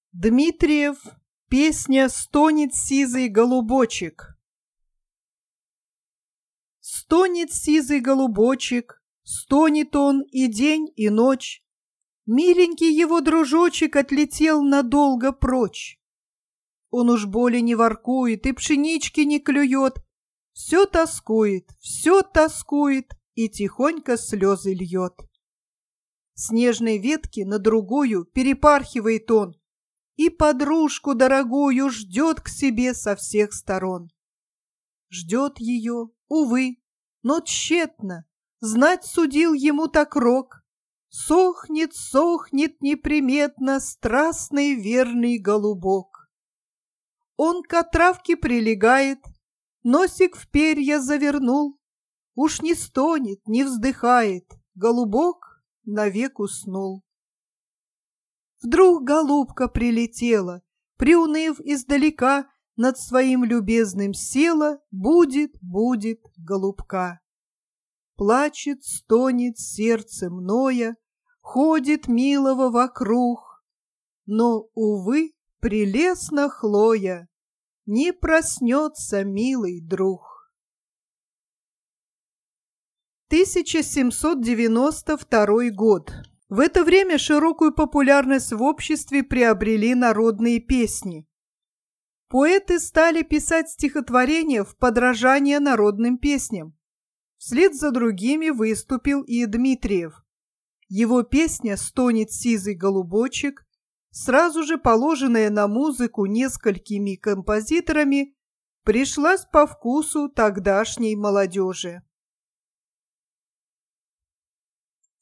Дмитриев. Песня «Стонет сизый голубочек». Стонет сизый голубочек, стонет он и день, и ночь. Миленький его дружочек отлетел надолго прочь. Он уж более не воркует и пшенички не клюет, все тоскует и тихонько слезы льет. С нежной ветки на другую перепархивает он и подружку дорогую ждет к себе со всех сторон. Ждет ее, увы, но тщетно, знать судил ему так рок. Сохнет, сохнет неприметно страстный верный голубок. Он к отравке прилегает, носик в перья завернул, уж не стонет, не вздыхает, голубок навек уснул. Вдруг голубка прилетела, приуныв издалека, над своим любезным села, будет голубка. Плачет, стонет сердце мноя, ходит милого вокруг, но, увы, прелестна Хлоя, не проснется милый друг. 1792 год. В это время широкую популярность в обществе приобрели народные песни. Поэты стали писать стихотворения в подражание народным песням. Вслед за другими выступил и Дмитриев. Его песня «Стонет сизый голубочек», сразу же положенная на музыку несколькими композиторами, пришлась по вкусу тогдашней молодежи.